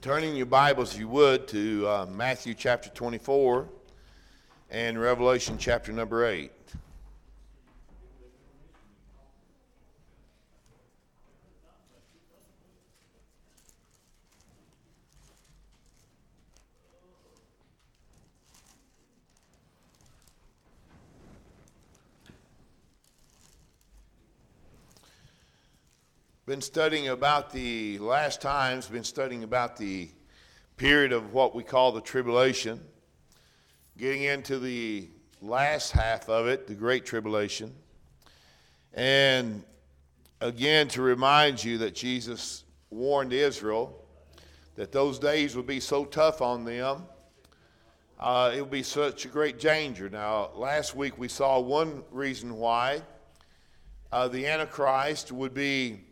Turning your Bibles, if you would, to Matthew chapter 24 and Revelation chapter number 8. Been studying about the period of what we call the tribulation, getting into the last half of it, the Great Tribulation. And again, to remind you that Jesus warned Israel that those days would be so tough on them, it would be such a great danger. Now, last week we saw one reason why the Antichrist would be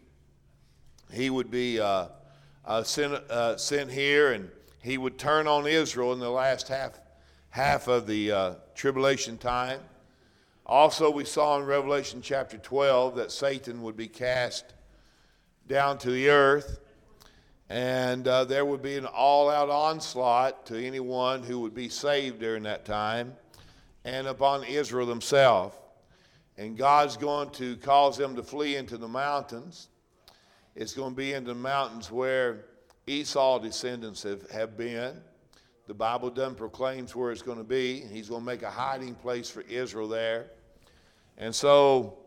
sent here, and he would turn on Israel in the last half of the tribulation time. Also, we saw in Revelation chapter 12 that Satan would be cast down to the earth, and there would be an all-out onslaught to anyone who would be saved during that time, and upon Israel themselves. And God's going to cause them to flee into the mountains. It's going to be in the mountains where Esau's descendants have been. The Bible doesn't proclaim where it's going to be. He's going to make a hiding place for Israel there. And so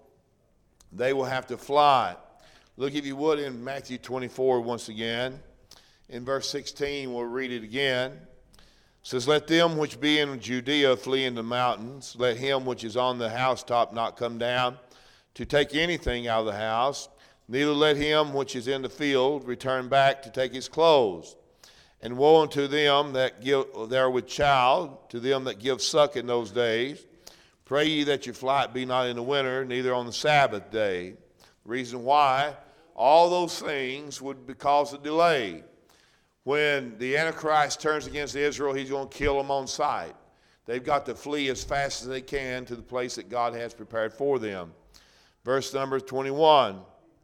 they will have to fly. Look, if you would, in Matthew 24 once again. In verse 16, we'll read it again. It says, "Let them which be in Judea flee in the mountains. Let him which is on the housetop not come down to take anything out of the house. Neither let him which is in the field return back to take his clothes. And woe unto them that are with child, to them that give suck in those days. Pray ye that your flight be not in the winter, neither on the Sabbath day." The reason why all those things would cause a delay. When the Antichrist turns against Israel, he's going to kill them on sight. They've got to flee as fast as they can to the place that God has prepared for them. Verse number 21.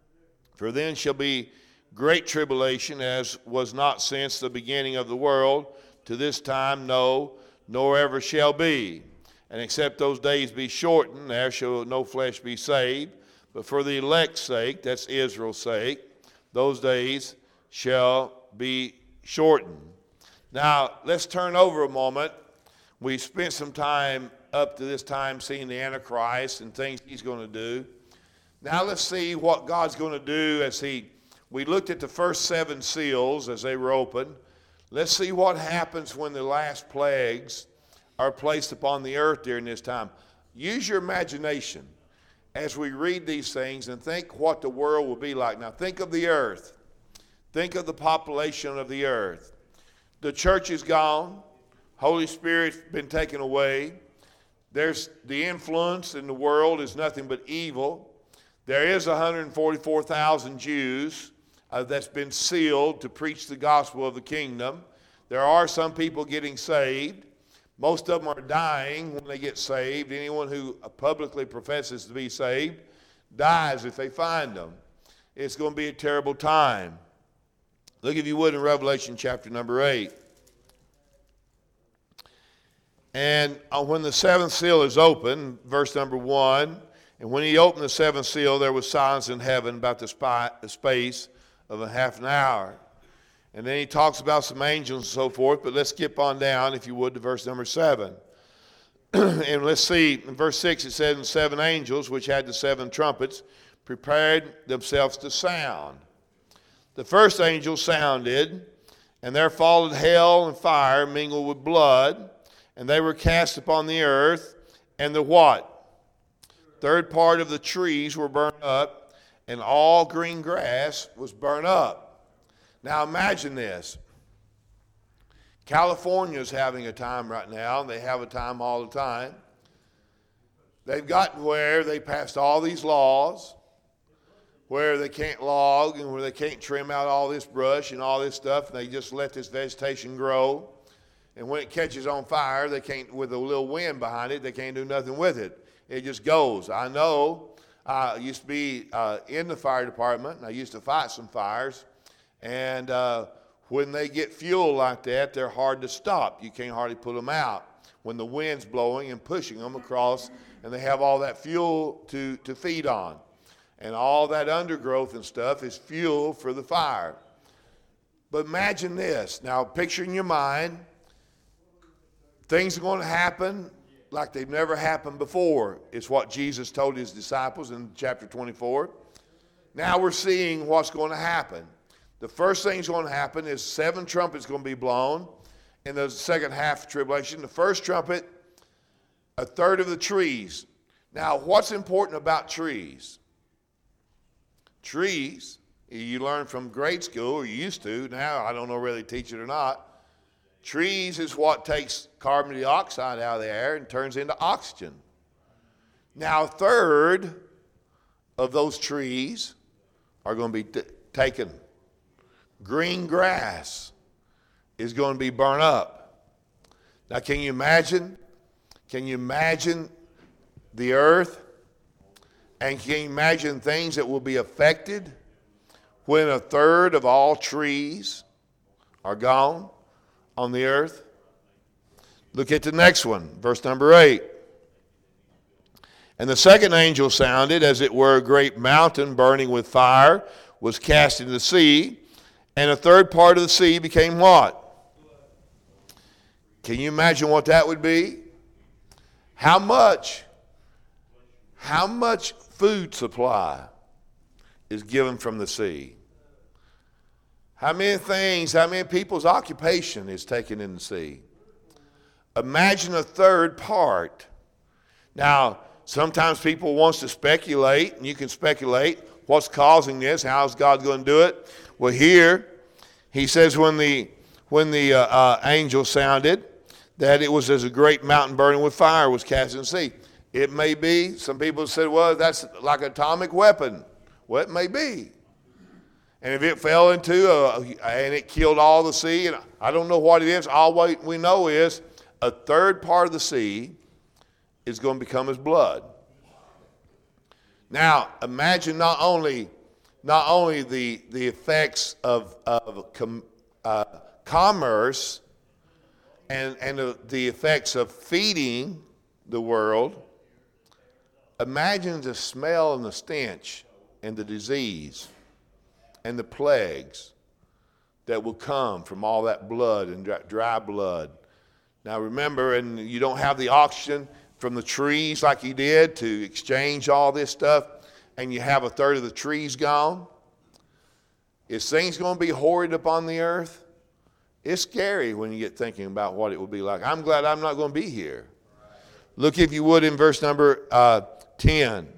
"For then shall be great tribulation, as was not since the beginning of the world to this time, no, nor ever shall be. And except those days be shortened, there shall no flesh be saved. But for the elect's sake," that's Israel's sake, "those days shall be shortened." Now, let's turn over a moment. We spent some time up to this time seeing the Antichrist and things he's going to do. Now let's see what God's going to do we looked at the first 7 seals as they were opened. Let's see what happens when the last plagues are placed upon the earth during this time. Use your imagination as we read these things and think what the world will be like. Now think of the earth. Think of the population of the earth. The church is gone. Holy Spirit's been taken away. There's the influence in the world is nothing but evil. There is 144,000 Jews that's been sealed to preach the gospel of the kingdom. There are some people getting saved. Most of them are dying when they get saved. Anyone who publicly professes to be saved dies if they find them. It's going to be a terrible time. Look, if you would, in Revelation chapter number 8. And when the 7th seal is open, verse number 1, "And when he opened the 7th seal, there was silence in heaven about the space of a half an hour." And then he talks about some angels and so forth, but let's skip on down, if you would, to verse number 7. And let's see, in verse 6 it says, "And 7 angels, which had the 7 trumpets, prepared themselves to sound. The first angel sounded, and there followed hail and fire mingled with blood, and they were cast upon the earth, and the what? Third part of the trees were burned up, and all green grass was burned up." Now imagine this. California is having a time right now. They have a time all the time. They've gotten where they passed all these laws where they can't log and where they can't trim out all this brush and all this stuff, and they just let this vegetation grow. And when it catches on fire, they can't, with a little wind behind it, they can't do nothing with it. It just goes. I know I used to be in the fire department, and I used to fight some fires. And When they get fuel like that, they're hard to stop. You can't hardly put them out when the wind's blowing and pushing them across, and they have all that fuel to feed on. And all that undergrowth and stuff is fuel for the fire. But imagine this. Now, picture in your mind, things are going to happen like they've never happened before. It's what Jesus told his disciples in chapter 24. Now we're seeing what's going to happen. The first thing that's going to happen is 7 trumpets going to be blown in the second half of tribulation. The first trumpet, a third of the trees. Now, what's important about trees? Trees, you learn from grade school, or you used to. Now, I don't know whether they teach it or not. Trees is what takes carbon dioxide out of the air and turns into oxygen. Now, a third of those trees are going to be taken. Green grass is going to be burned up. Now, can you imagine? Can you imagine the earth? And can you imagine things that will be affected when a third of all trees are gone on the earth? Look at the next one, verse number 8. And the second angel sounded, as it were a great mountain burning with fire, was cast into the sea, and a third part of the sea became what? Can you imagine what that would be? How much food supply is given from the sea? How many people's occupation is taken in the sea? Imagine a third part. Now, sometimes people want to speculate, and you can speculate what's causing this. How is God going to do it? Well, here he says when the angel sounded, that it was as a great mountain burning with fire was cast in the sea. It may be. Some people said, well, that's like an atomic weapon. Well, it may be. And if it fell into and it killed all the sea, and I don't know what it is, all we know is a third part of the sea is going to become as blood. Now, imagine not only the effects of commerce and the effects of feeding the world. Imagine the smell and the stench and the disease and the plagues that will come from all that blood and dry blood. Now remember, and you don't have the oxygen from the trees like you did to exchange all this stuff, and you have a third of the trees gone. Is things going to be horrid upon the earth? It's scary when you get thinking about what it will be like. I'm glad I'm not going to be here. Look, if you would, in verse number 10.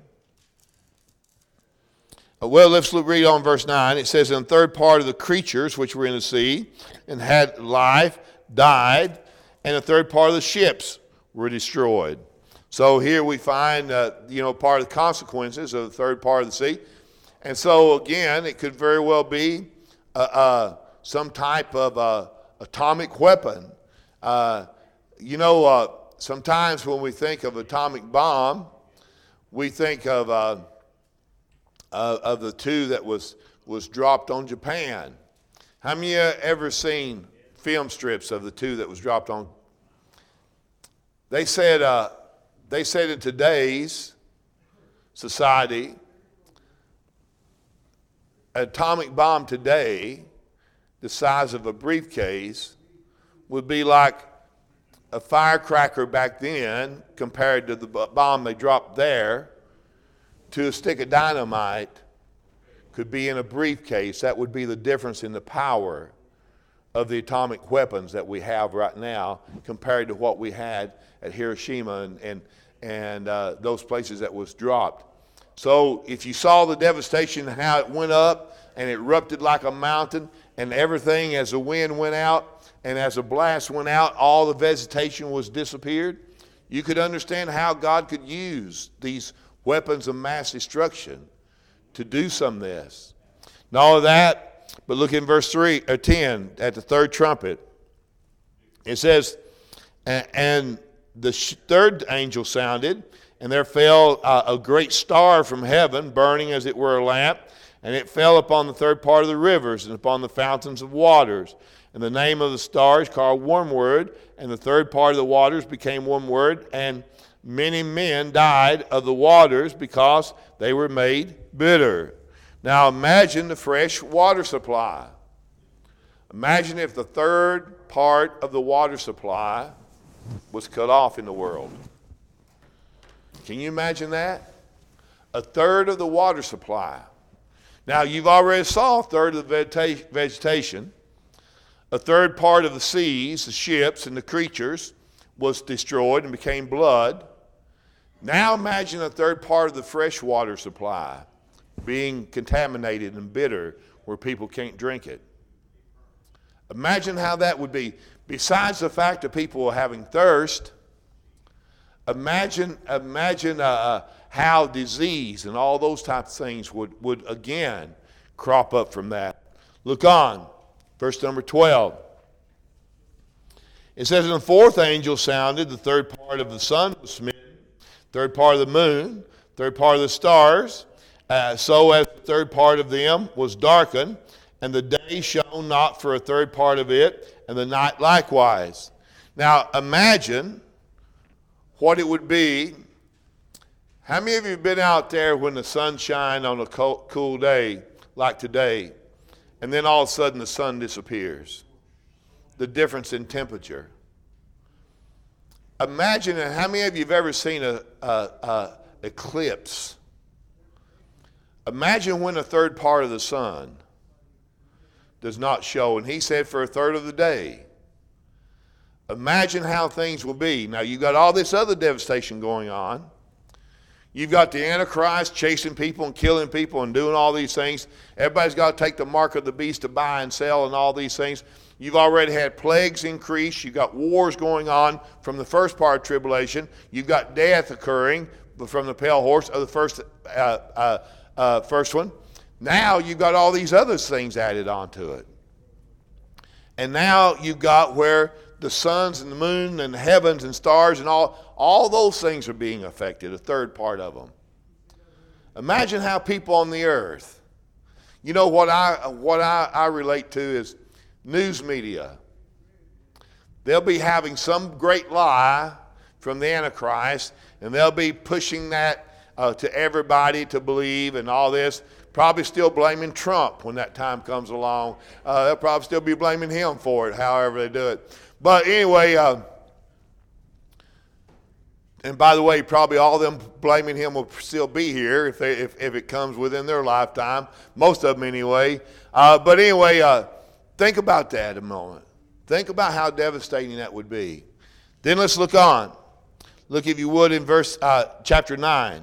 Well, let's read on verse 9. It says, "And the third part of the creatures which were in the sea and had life died, and a third part of the ships were destroyed." So here we find, part of the consequences of the third part of the sea. And so, again, it could very well be some type of atomic weapon. Sometimes when we think of atomic bomb, we think of the two that was dropped on Japan. How many of you ever seen film strips of the two that was dropped on? They said in today's society, an atomic bomb today, the size of a briefcase, would be like a firecracker back then compared to the bomb they dropped there. To a stick of dynamite could be in a briefcase. That would be the difference in the power of the atomic weapons that we have right now compared to what we had at Hiroshima and those places that was dropped. So if you saw the devastation and how it went up and it erupted like a mountain, and everything, as the wind went out and as the blast went out, all the vegetation was disappeared, you could understand how God could use these weapons of mass destruction to do some of this. Not all of that, but look in verse 10 at the third trumpet. It says, "And the third angel sounded, and there fell a great star from heaven, burning as it were a lamp, And it fell upon the third part of the rivers and upon the fountains of waters. And the name of the star is called Wormwood, and the third part of the waters became wormwood, and many men died of the waters because they were made bitter. Now imagine the fresh water supply. Imagine if the third part of the water supply was cut off in the world. Can you imagine that? A third of the water supply. Now you've already saw a third of the vegetation. A third part of the seas, the ships and the creatures was destroyed and became blood. Now imagine a third part of the fresh water supply being contaminated and bitter where people can't drink it. Imagine how that would be. Besides the fact that people are having thirst, imagine how disease and all those types of things would again crop up from that. Look on, verse number 12. It says, and the fourth angel sounded, the third part of the sun was smitten, third part of the moon, third part of the stars, so as the third part of them was darkened, and the day shone not for a third part of it, and the night likewise. Now imagine what it would be. How many of you have been out there when the sun shines on a cool day like today, and then all of a sudden the sun disappears? The difference in temperature. Imagine, how many of you have ever seen a eclipse? Imagine when a third part of the sun does not show, and he said for a third of the day. Imagine how things will be. Now you've got all this other devastation going on. You've got the Antichrist chasing people and killing people and doing all these things. Everybody's got to take the mark of the beast to buy and sell and all these things. You've already had plagues increase. You've got wars going on from the first part of tribulation. You've got death occurring from the pale horse of the first one. Now you've got all these other things added onto it. And now you've got where the suns and the moon and the heavens and stars and all those things are being affected, a third part of them. Imagine how people on the earth, you know what I relate to is news media. They'll be having some great lie from the Antichrist, and they'll be pushing that to everybody to believe and all this. Probably still blaming Trump when that time comes along. They'll probably still be blaming him for it, however they do it. But anyway, and by the way, probably all of them blaming him will still be here if it comes within their lifetime. Most of them anyway. But anyway, think about that a moment. Think about how devastating that would be. Then let's look on. Look, if you would, in chapter 9.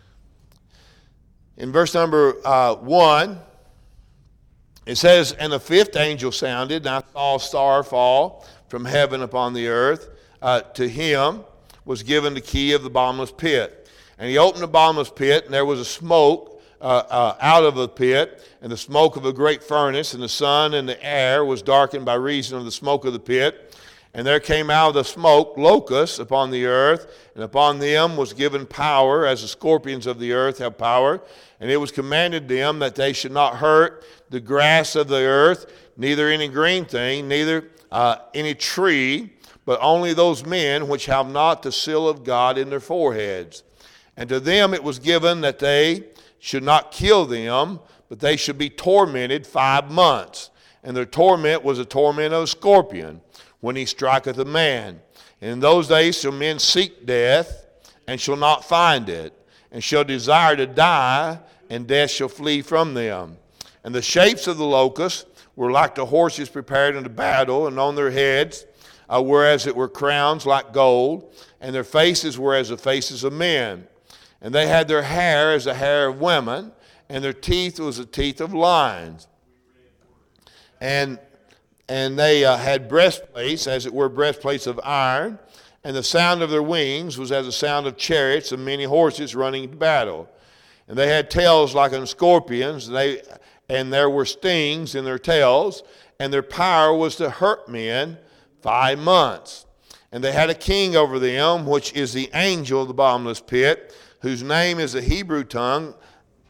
In verse number 1, it says, and the fifth angel sounded, and I saw a star fall from heaven upon the earth. To him was given the key of the bottomless pit. And he opened the bottomless pit, and there was a smoke out of the pit, and the smoke of a great furnace, and the sun and the air was darkened by reason of the smoke of the pit. And there came out of the smoke locusts upon the earth, and upon them was given power, as the scorpions of the earth have power. And it was commanded them that they should not hurt the grass of the earth, neither any green thing, neither any tree, but only those men which have not the seal of God in their foreheads. And to them it was given that they should not kill them, but they should be tormented 5 months. And their torment was a torment of a scorpion, when he striketh a man. And in those days shall men seek death, and shall not find it, and shall desire to die, and death shall flee from them. And the shapes of the locusts were like the horses prepared unto battle, and on their heads were as it were crowns like gold, and their faces were as the faces of men. And they had their hair as the hair of women, and their teeth was the teeth of lions. And they had breastplates, as it were breastplates of iron, and the sound of their wings was as the sound of chariots and many horses running to battle. And they had tails like unto scorpions, and there were stings in their tails, and their power was to hurt men 5 months. And they had a king over them, which is the angel of the bottomless pit, whose name is the Hebrew tongue,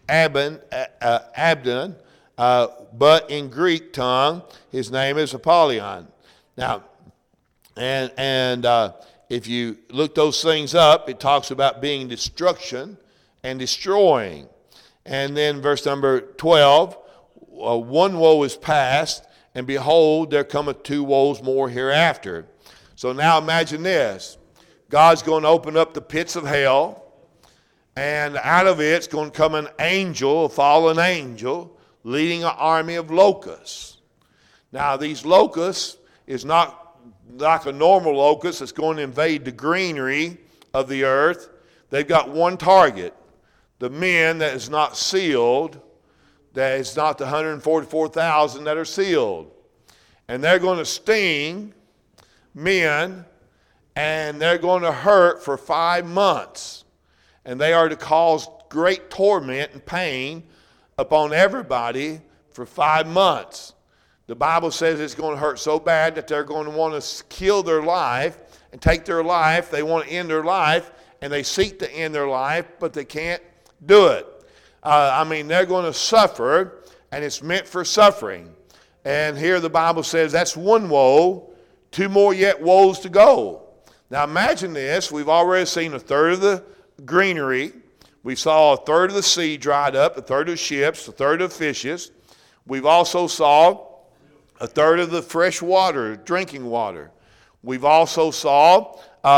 Abdon, but in Greek tongue his name is Apollyon. Now, and if you look those things up, it talks about being destruction and destroying. And then verse number 12, one woe is past, and behold, there cometh two woes more hereafter. So now imagine this. God's going to open up the pits of hell, and out of it's going to come an angel, a fallen angel, leading an army of locusts. Now these locusts is not like a normal locust that's going to invade the greenery of the earth. They've got one target. The men that is not sealed, that is not the 144,000 that are sealed. And they're going to sting men, and they're going to hurt for 5 months. And they are to cause great torment and pain upon everybody for 5 months. The Bible says it's going to hurt so bad that they're going to want to kill their life and take their life. They want to end their life, and they seek to end their life, but they can't do it. They're going to suffer, and it's meant for suffering. And here the Bible says that's one woe, two more yet woes to go. Now imagine this. We've already seen a third of the greenery. We saw a third of the sea dried up, a third of the ships, a third of the fishes. We've also saw a third of the fresh water, drinking water. We've also saw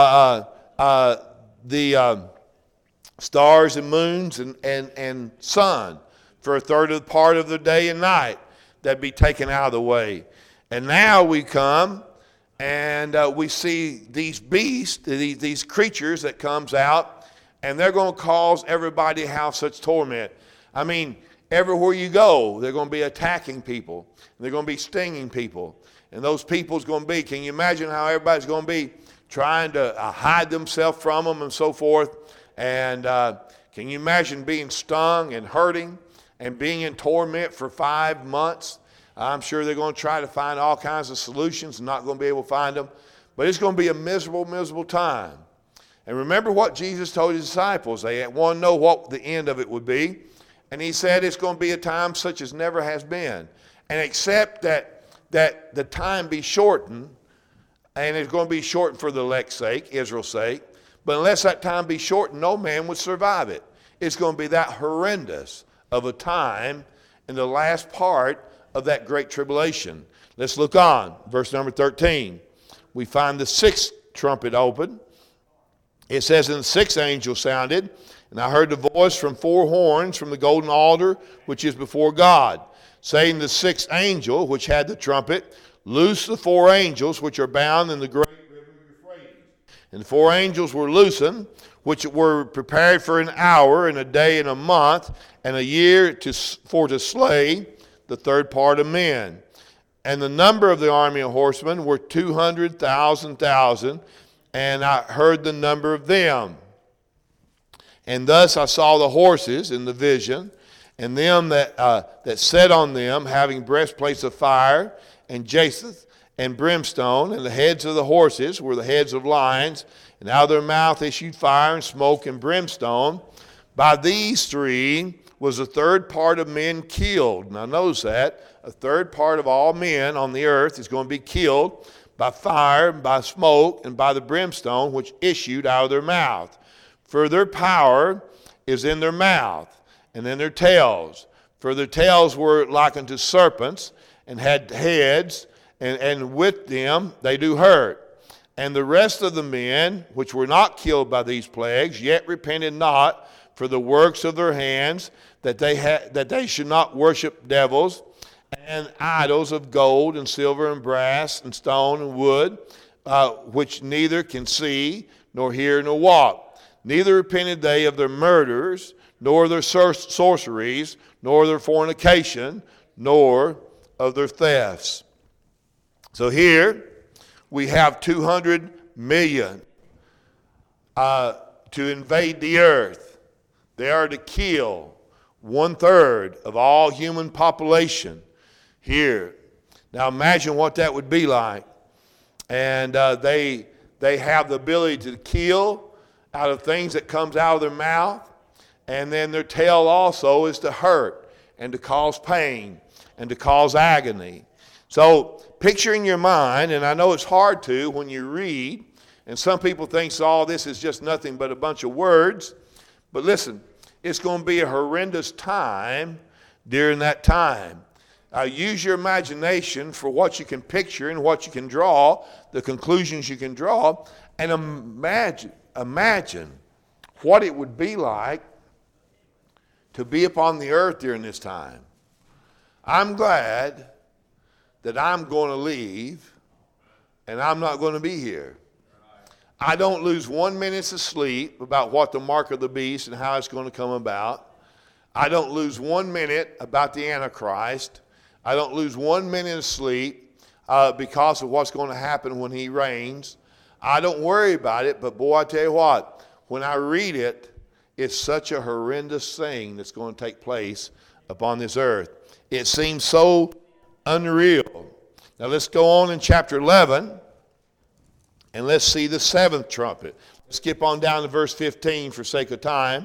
the stars and moons and sun for a third of the part of the day and night that be taken out of the way. And now we come and we see these beasts, these creatures that comes out, and they're going to cause everybody to have such torment. I mean, everywhere you go, they're going to be attacking people. They're going to be stinging people. And those people's going to be, can you imagine how everybody's going to be trying to hide themselves from them and so forth? And can you imagine being stung and hurting and being in torment for 5 months? I'm sure they're going to try to find all kinds of solutions and not going to be able to find them. But it's going to be a miserable, miserable time. And remember what Jesus told his disciples. They want to know what the end of it would be. And he said it's going to be a time such as never has been. And except that the time be shortened, and it's going to be shortened for the elect's sake, Israel's sake, but unless that time be shortened, no man would survive it. It's going to be that horrendous of a time in the last part of that great tribulation. Let's look on. Verse number 13. We find the sixth trumpet open. It says, and the sixth angel sounded, and I heard the voice from 4 horns from the golden altar which is before God, saying, the sixth angel which had the trumpet, loose the 4 angels which are bound in the great river Euphrates. And the 4 angels were loosened, which were prepared for an hour and a day and a month and a year for to slay the third part of men. And the number of the army of horsemen were 200,000, and I heard the number of them. And thus I saw the horses in the vision, and them that sat on them, having breastplates of fire, and jacinth, and brimstone, and the heads of the horses were the heads of lions, and out of their mouth issued fire and smoke and brimstone. By these 3 was a third part of men killed. Now notice that. A third part of all men on the earth is going to be killed by fire, by smoke, and by the brimstone which issued out of their mouth. For their power is in their mouth and in their tails. For their tails were like unto serpents, and had heads, and with them they do hurt. And the rest of the men which were not killed by these plagues yet repented not for the works of their hands, that they should not worship devils and idols of gold and silver and brass and stone and wood, which neither can see nor hear nor walk. Neither repented they of their murders, nor their sorceries, nor their fornication, nor of their thefts. So here we have 200 million to invade the earth. They are to kill 1/3 of all human population here. Now imagine what that would be like. And they have the ability to kill out of things that comes out of their mouth. And then their tail also is to hurt and to cause pain and to cause agony. So picture in your mind, and I know it's hard to when you read, and some people think all this is just nothing but a bunch of words. But listen, it's going to be a horrendous time during that time. Use your imagination for what you can picture and what you can draw, the conclusions you can draw, and imagine what it would be like to be upon the earth during this time. I'm glad that I'm going to leave and I'm not going to be here. I don't lose 1 minute of sleep about what the mark of the beast and how it's going to come about. I don't lose 1 minute about the Antichrist. I don't lose 1 minute of sleep because of what's going to happen when he reigns. I don't worry about it, but boy, I tell you what, when I read it, it's such a horrendous thing that's going to take place upon this earth. It seems so unreal. Now let's go on in chapter 11, and let's see the seventh trumpet. Let's skip on down to verse 15 for sake of time.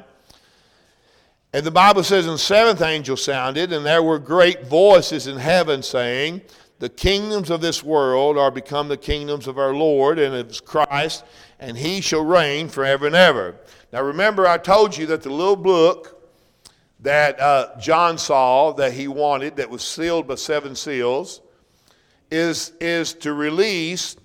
And the Bible says, and the seventh angel sounded, and there were great voices in heaven saying, the kingdoms of this world are become the kingdoms of our Lord and of his Christ, and he shall reign forever and ever. Now remember, I told you that the little book that John saw that he wanted, that was sealed by 7 seals, is to release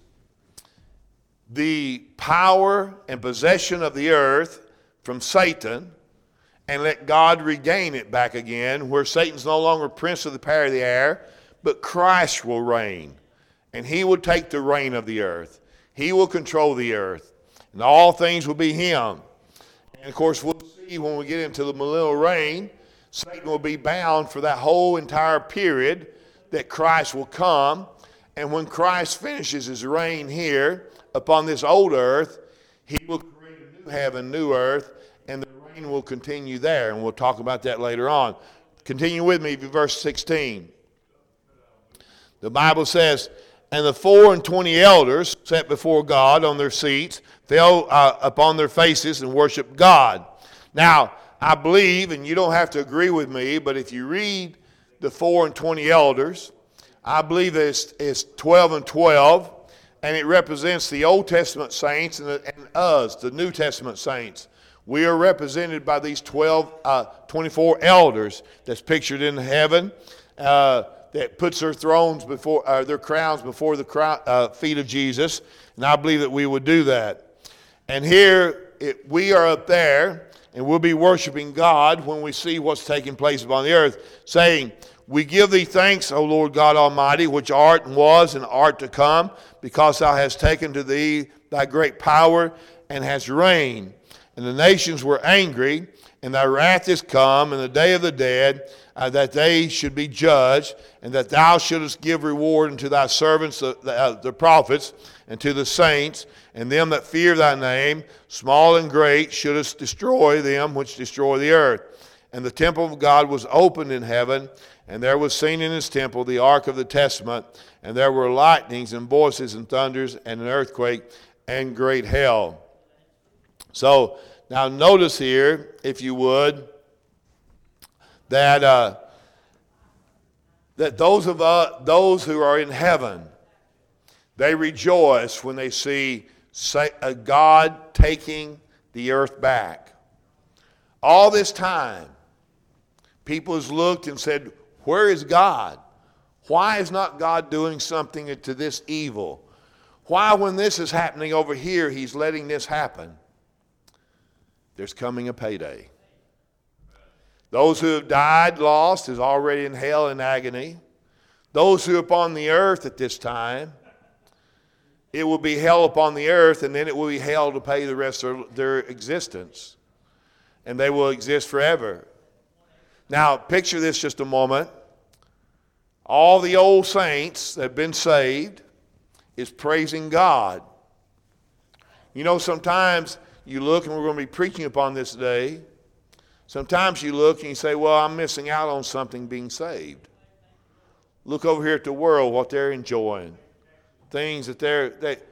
the power and possession of the earth from Satan and let God regain it back again, where Satan's no longer prince of the power of the air, but Christ will reign. And he will take the reign of the earth. He will control the earth. And all things will be him. And of course, we'll see when we get into the millennial reign, Satan will be bound for that whole entire period that Christ will come. And when Christ finishes his reign here upon this old earth, he will create a new heaven, new earth, and the reign will continue there. And we'll talk about that later on. Continue with me, verse 16. The Bible says, and the 24 elders sat before God on their seats, fell upon their faces and worshiped God. Now, I believe, and you don't have to agree with me, but if you read the 24 elders, I believe it's 12 and 12, and it represents the Old Testament saints and us, the New Testament saints. We are represented by these 24 elders that's pictured in heaven, that puts their thrones before, their crowns before the feet of Jesus, and I believe that we would do that. And here, we are up there, and we'll be worshiping God when we see what's taking place upon the earth, saying, we give thee thanks, O Lord God Almighty, which art and was and art to come, because thou hast taken to thee thy great power and hast reigned. And the nations were angry, and thy wrath is come, and the day of the dead, that they should be judged, and that thou shouldest give reward unto thy servants, the prophets, and to the saints, and them that fear thy name, small and great, shouldest destroy them which destroy the earth. And the temple of God was opened in heaven, and there was seen in his temple the ark of the testament, and there were lightnings and voices and thunders and an earthquake and great hail. So now notice here, if you would, that those who are in heaven, they rejoice when they see God taking the earth back. All this time, people has looked and said, where is God? Why is not God doing something to this evil? Why, when this is happening over here, he's letting this happen? There's coming a payday. Those who have died, lost, is already in hell and agony. Those who are upon the earth at this time, it will be hell upon the earth, and then it will be hell to pay the rest of their existence. And they will exist forever. Now, picture this just a moment. All the old saints that have been saved is praising God. You know, sometimes you look, and we're going to be preaching upon this today. Sometimes you look and you say, well, I'm missing out on something being saved. Look over here at the world, what they're enjoying. Things that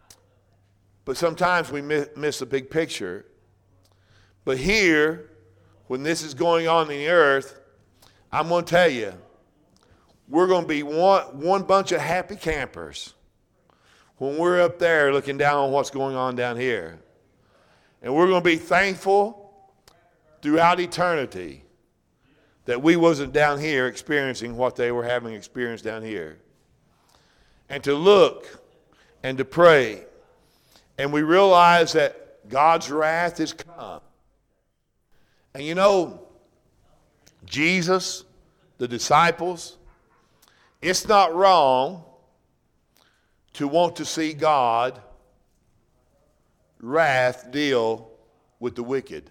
but sometimes we miss the big picture. But here, when this is going on in the earth, I'm going to tell you, we're going to be one bunch of happy campers when we're up there looking down on what's going on down here. And we're going to be thankful throughout eternity that we wasn't down here experiencing what they were having experienced down here. And to look and to pray. And we realize that God's wrath is come. And you know, Jesus, the disciples, it's not wrong to want to see God wrath deal with the wicked.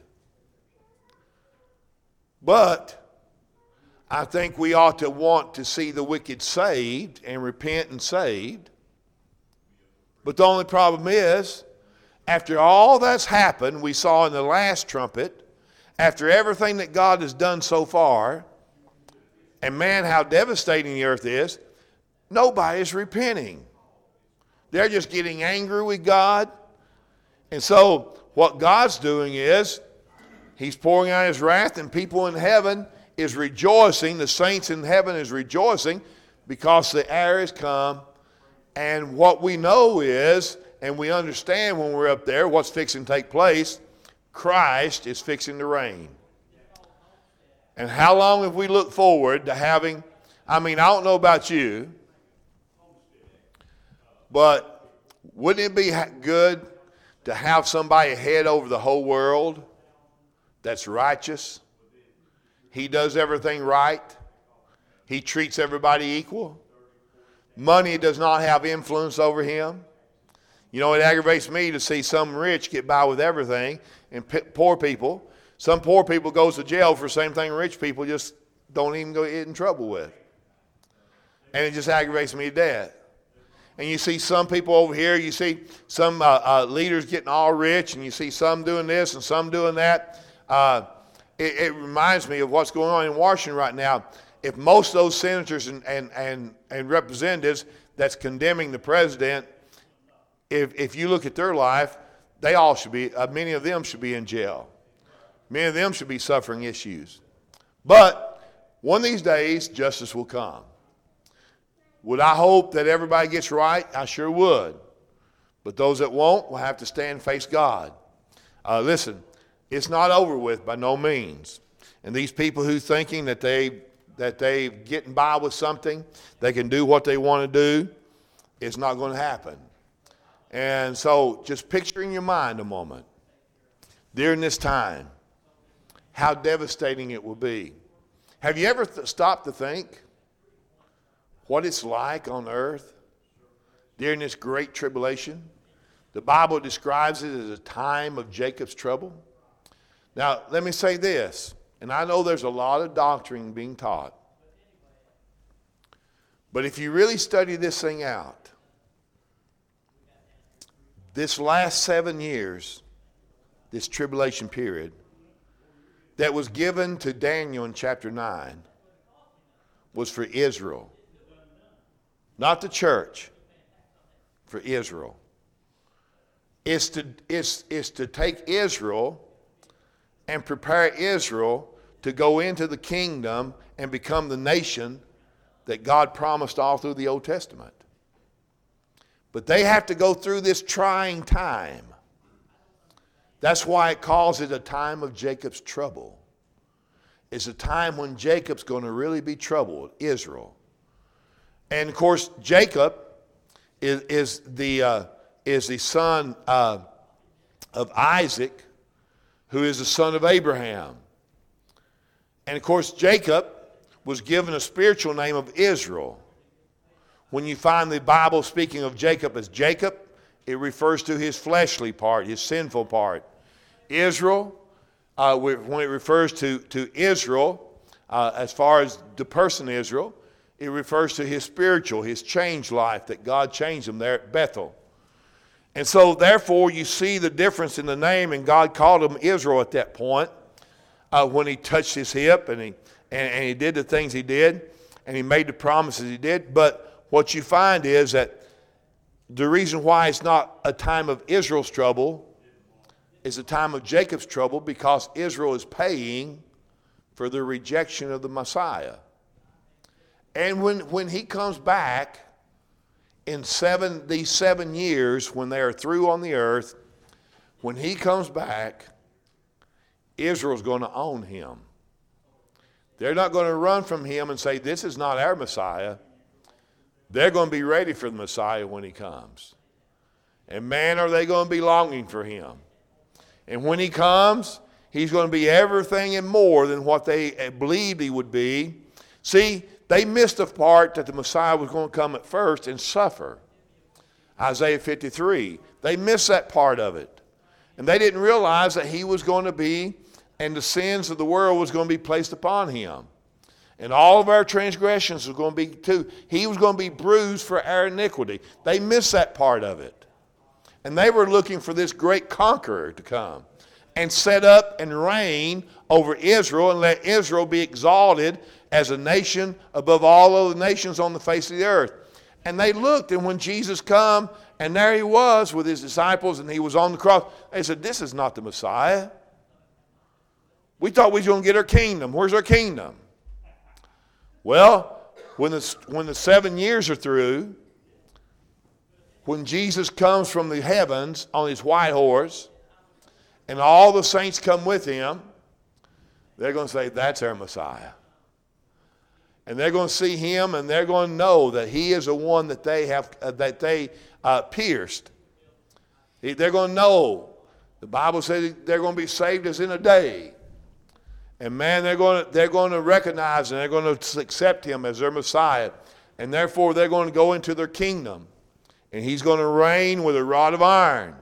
But I think we ought to want to see the wicked saved and repent and saved. But the only problem is, after all that's happened, we saw in the last trumpet, after everything that God has done so far, and man, how devastating the earth is, nobody's repenting. They're just getting angry with God. And so what God's doing is, he's pouring out his wrath, and people in heaven is rejoicing. The saints in heaven is rejoicing because the hour has come. And what we know is, and we understand when we're up there, what's fixing to take place, Christ is fixing to reign. And how long have we looked forward to having, I don't know about you, but wouldn't it be good to have somebody head over the whole world that's righteous? He does everything right. He treats everybody equal. Money does not have influence over him. You know, it aggravates me to see some rich get by with everything and poor people. Some poor people goes to jail for the same thing rich people just don't even go get in trouble with. And it just aggravates me to death. And you see some people over here, you see some leaders getting all rich, and you see some doing this and some doing that. It reminds me of what's going on in Washington right now. If most of those senators and representatives that's condemning the president, if you look at their life, they all should be, many of them should be in jail. Many of them should be suffering issues. But one of these days, justice will come. Would I hope that everybody gets right? I sure would. But those that won't will have to stand and face God. Listen, it's not over with by no means. And these people who thinking that they getting by with something, they can do what they want to do, it's not going to happen. And so just picture in your mind a moment, during this time, how devastating it will be. Have you ever stopped to think what it's like on earth during this great tribulation? The Bible describes it as a time of Jacob's trouble. Now, let me say this, and I know there's a lot of doctrine being taught, but if you really study this thing out, this last 7 years, this tribulation period, that was given to Daniel in chapter 9 was for Israel. Not the church, for Israel. It's to take Israel and prepare Israel to go into the kingdom and become the nation that God promised all through the Old Testament. But they have to go through this trying time. That's why it calls it a time of Jacob's trouble. It's a time when Jacob's going to really be troubled, Israel. And of course, Jacob is the son of Isaac, who is the son of Abraham. And of course, Jacob was given a spiritual name of Israel. When you find the Bible speaking of Jacob as Jacob, it refers to his fleshly part, his sinful part. Israel, when it refers to Israel, as far as the person Israel, it refers to his spiritual, his changed life, that God changed him there at Bethel. And so, therefore, you see the difference in the name, and God called him Israel at that point when he touched his hip and he did the things he did, and he made the promises he did. But what you find is that the reason why it's not a time of Israel's trouble is the time of Jacob's trouble because Israel is paying for the rejection of the Messiah. And when he comes back in these 7 years, when they are through on the earth, when he comes back, Israel's going to own him. They're not going to run from him and say, this is not our Messiah. They're going to be ready for the Messiah when he comes. And man, are they going to be longing for him. And when he comes, he's going to be everything and more than what they believed he would be. See, they missed the part that the Messiah was going to come at first and suffer. Isaiah 53. They missed that part of it. And they didn't realize that he was going to be, and the sins of the world was going to be placed upon him. And all of our transgressions were going to be too. He was going to be bruised for our iniquity. They missed that part of it. And they were looking for this great conqueror to come and set up and reign over Israel and let Israel be exalted as a nation above all other nations on the face of the earth. And they looked, and when Jesus come, and there he was with his disciples, and he was on the cross, they said, this is not the Messiah. We thought we was going to get our kingdom. Where's our kingdom? Well, when the 7 years are through, when Jesus comes from the heavens on his white horse, and all the saints come with him, they're going to say, that's our Messiah. And they're going to see him, and they're going to know that he is the one that they pierced. They're going to know. The Bible says they're going to be saved as in a day. And man, they're going to recognize and they're going to accept him as their Messiah. And therefore, they're going to go into their kingdom. And he's going to reign with a rod of iron.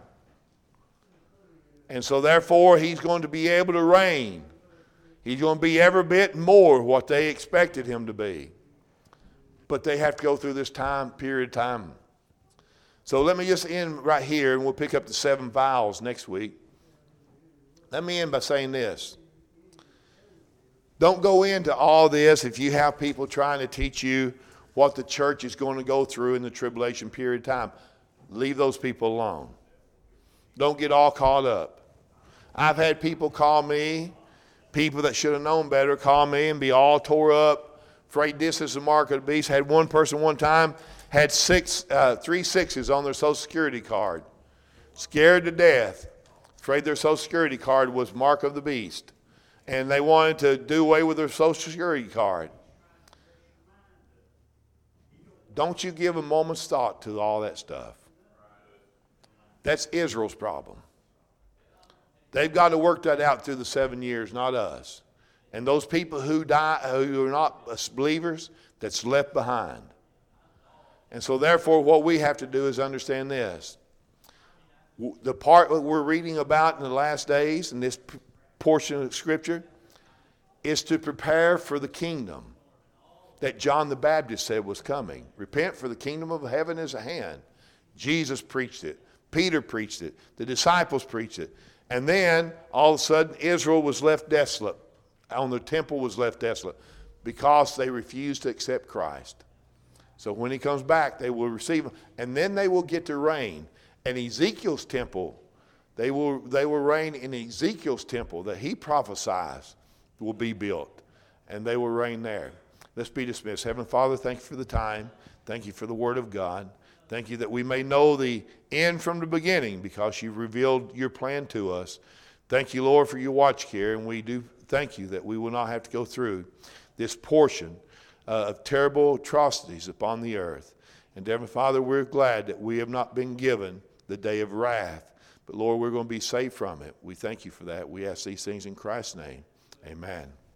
And so therefore, he's going to be able to reign. He's going to be every bit more what they expected him to be. But they have to go through this period of time. So let me just end right here, and we'll pick up the 7 vials next week. Let me end by saying this. Don't go into all this if you have people trying to teach you what the church is going to go through in the tribulation period of time. Leave those people alone. Don't get all caught up. I've had people call me, people that should have known better, call me and be all tore up, afraid this is the mark of the beast. Had one person one time had 3 6s on their Social Security card, scared to death, afraid their Social Security card was mark of the beast, and they wanted to do away with their Social Security card. Don't you give a moment's thought to all that stuff. That's Israel's problem. They've got to work that out through the 7 years, not us. And those people who die, who are not believers, that's left behind. And so therefore what we have to do is understand this. The part that we're reading about in the last days, in this portion of Scripture, is to prepare for the kingdom that John the Baptist said was coming. Repent, for the kingdom of heaven is at hand. Jesus preached it. Peter preached it. The disciples preached it. And then, all of a sudden, Israel was left desolate. The temple was left desolate because they refused to accept Christ. So when he comes back, they will receive him. And then they will get to reign. And Ezekiel's temple, they will reign in Ezekiel's temple that he prophesies will be built. And they will reign there. Let's be dismissed. Heavenly Father, thank you for the time. Thank you for the Word of God. Thank you that we may know the end from the beginning because you've revealed your plan to us. Thank you, Lord, for your watch care, and we do thank you that we will not have to go through this portion of terrible atrocities upon the earth. And Heavenly Father, we're glad that we have not been given the day of wrath, but Lord, we're going to be saved from it. We thank you for that. We ask these things in Christ's name. Amen.